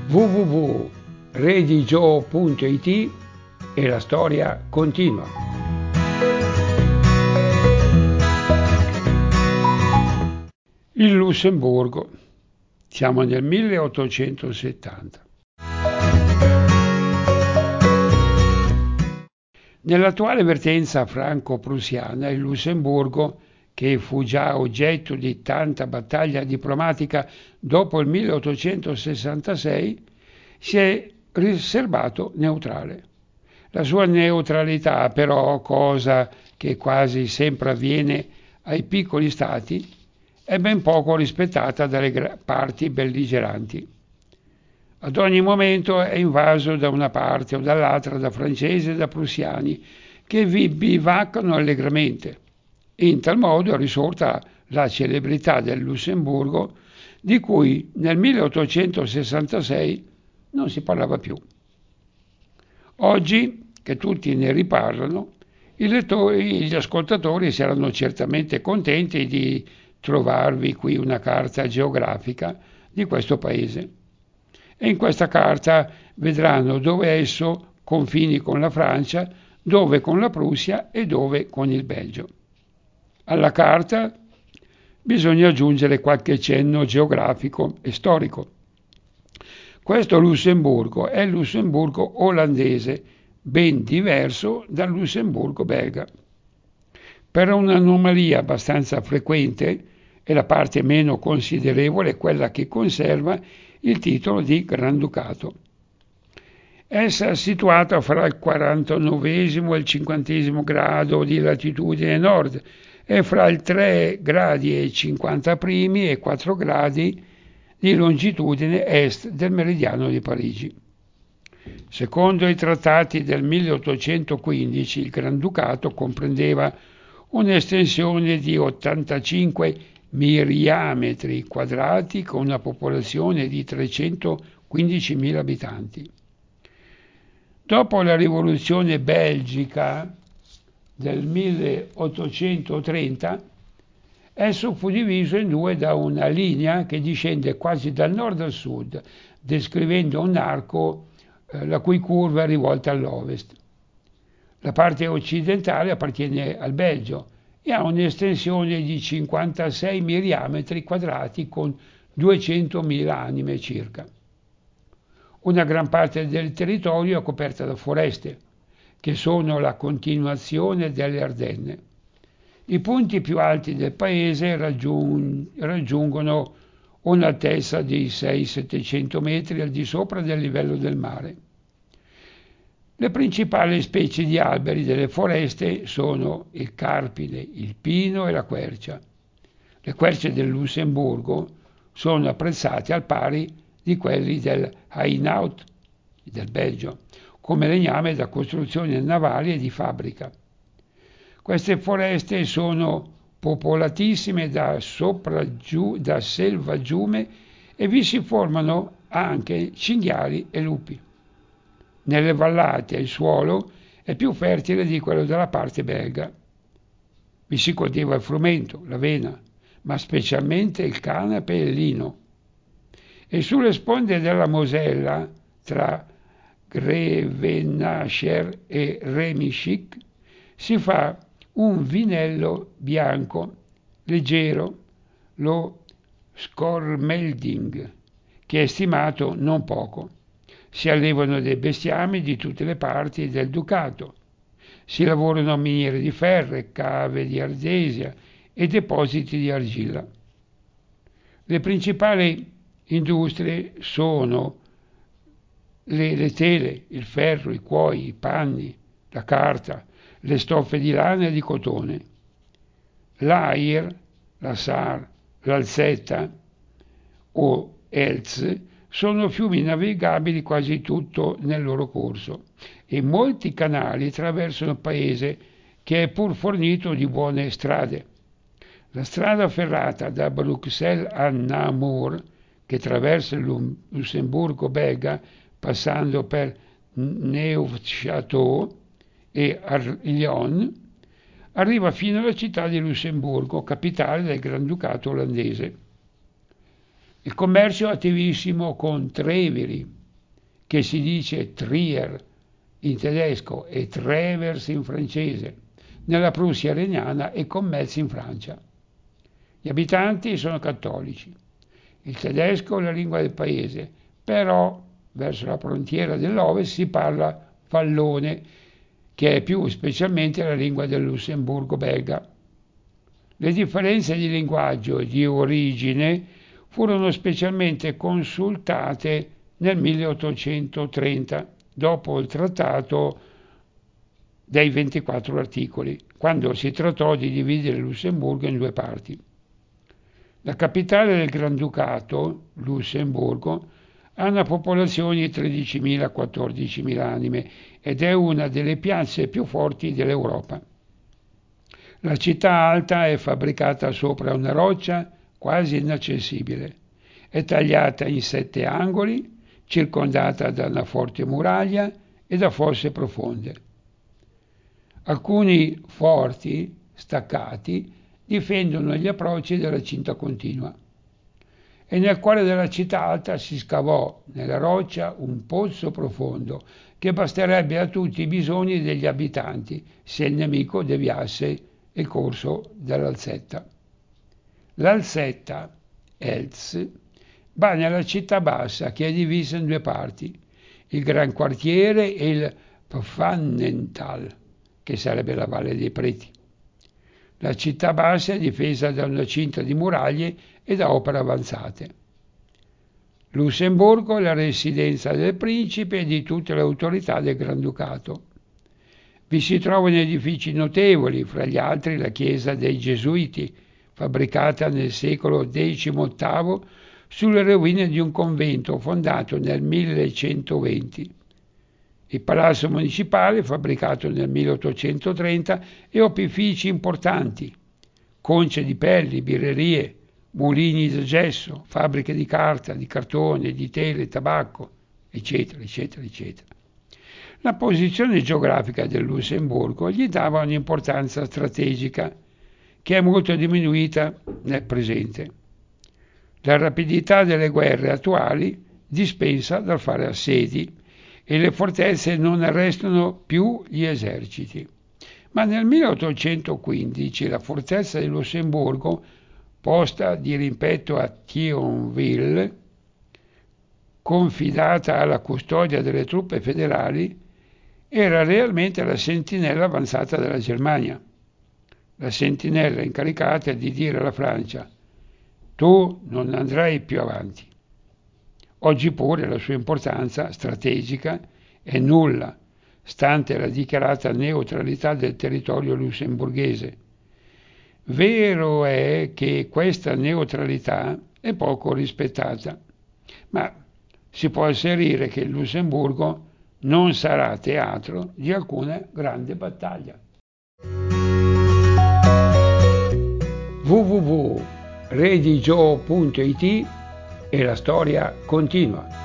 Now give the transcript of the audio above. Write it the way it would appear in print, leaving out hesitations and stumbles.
www.redigio.it e la storia continua. Il Lussemburgo. Siamo nel 1870. Nell'attuale vertenza franco-prussiana, il Lussemburgo, che fu già oggetto di tanta battaglia diplomatica dopo il 1866, si è riservato neutrale. La sua neutralità, però, cosa che quasi sempre avviene ai piccoli stati, è ben poco rispettata dalle parti belligeranti. Ad ogni momento è invaso da una parte o dall'altra da francesi e da prussiani che vi bivaccano allegramente. In tal modo è risorta la celebrità del Lussemburgo, di cui nel 1866 non si parlava più. Oggi, che tutti ne riparlano, gli ascoltatori saranno certamente contenti di trovarvi qui una carta geografica di questo paese. E in questa carta vedranno dove esso confini con la Francia, dove con la Prussia e dove con il Belgio. Alla carta bisogna aggiungere qualche cenno geografico e storico. Questo Lussemburgo è il Lussemburgo olandese, ben diverso dal Lussemburgo belga. Per un'anomalia abbastanza frequente, e la parte meno considerevole è quella che conserva il titolo di Granducato. Essa è situata fra il 49° e il 50° grado di latitudine nord e fra il 3 gradi e 50 primi e 4 gradi di longitudine est del meridiano di Parigi. Secondo i trattati del 1815, il Granducato comprendeva un'estensione di 85 miriametri quadrati con una popolazione di 315.000 abitanti. Dopo la rivoluzione belgica del 1830, esso fu diviso in due da una linea che discende quasi dal nord al sud, descrivendo un arco la cui curva è rivolta all'ovest. La parte occidentale appartiene al Belgio e ha un'estensione di 56 miriametri quadrati con 200.000 anime circa. Una gran parte del territorio è coperta da foreste, che sono la continuazione delle Ardenne. I punti più alti del paese raggiungono un'altezza di 600-700 metri al di sopra del livello del mare. Le principali specie di alberi delle foreste sono il carpine, il pino e la quercia. Le querce del Lussemburgo sono apprezzate al pari di quelli del Hainaut, del Belgio, come legname da costruzioni navali e di fabbrica. Queste foreste sono popolatissime da selvaggiume e vi si formano anche cinghiali e lupi. Nelle vallate il suolo è più fertile di quello della parte belga. Vi si coltiva il frumento, l'avena, ma specialmente il canape e il lino. E sulle sponde della Mosella, tra Grevenacher e Remischik, si fa un vinello bianco, leggero, lo Skormelding, che è stimato non poco. Si allevano dei bestiami di tutte le parti del ducato. Si lavorano miniere di ferro, cave di ardesia e depositi di argilla. Le principali industrie sono le tele, il ferro, i cuoio, i panni, la carta, le stoffe di lana e di cotone. L'Air, la Sar, l'Alzetta o Elz sono fiumi navigabili quasi tutto nel loro corso e molti canali attraversano il paese, che è pur fornito di buone strade. La strada ferrata da Bruxelles a Namur, che attraversa il Lussemburgo belga passando per Neufchâteau e Lyon, arriva fino alla città di Lussemburgo, capitale del Granducato olandese. Il commercio è attivissimo con Treviri, che si dice Trier in tedesco e Trevers in francese, nella Prussia regnana e con Metz in Francia. Gli abitanti sono cattolici. Il tedesco è la lingua del paese, però verso la frontiera dell'Ovest si parla vallone, che è più specialmente la lingua del Lussemburgo belga. Le differenze di linguaggio e di origine furono specialmente consultate nel 1830, dopo il trattato dei 24 articoli, quando si trattò di dividere il Lussemburgo in due parti. La capitale del Granducato, Lussemburgo, ha una popolazione di 13.000-14.000 anime ed è una delle piazze più forti dell'Europa. La città alta è fabbricata sopra una roccia quasi inaccessibile. È tagliata in 7 angoli, circondata da una forte muraglia e da fosse profonde. Alcuni forti, staccati, difendono gli approcci della cinta continua. E nel cuore della città alta si scavò nella roccia un pozzo profondo che basterebbe a tutti i bisogni degli abitanti se il nemico deviasse il corso dell'Alzetta. L'Alzetta, Elz, va nella città bassa che è divisa in due parti, il Gran Quartiere e il Pfannental, che sarebbe la Valle dei Preti. La città bassa è difesa da una cinta di muraglie e da opere avanzate. Lussemburgo è la residenza del principe e di tutte le autorità del Granducato. Vi si trovano edifici notevoli, fra gli altri la chiesa dei Gesuiti, fabbricata nel secolo XVIII sulle rovine di un convento fondato nel 1120. Il palazzo municipale, fabbricato nel 1830, e opifici importanti, conce di pelli, birrerie, mulini da gesso, fabbriche di carta, di cartone, di tele, tabacco, eccetera, eccetera, eccetera. La posizione geografica del Lussemburgo gli dava un'importanza strategica che è molto diminuita nel presente. La rapidità delle guerre attuali dispensa dal fare assedi e le fortezze non arrestano più gli eserciti. Ma nel 1815 la fortezza di Lussemburgo, posta di rimpetto a Thionville, confidata alla custodia delle truppe federali, era realmente la sentinella avanzata della Germania. La sentinella incaricata di dire alla Francia: tu non andrai più avanti. Oggi pure la sua importanza strategica è nulla, stante la dichiarata neutralità del territorio lussemburghese. Vero è che questa neutralità è poco rispettata, ma si può asserire che il Lussemburgo non sarà teatro di alcuna grande battaglia. www.redigio.it e la storia continua.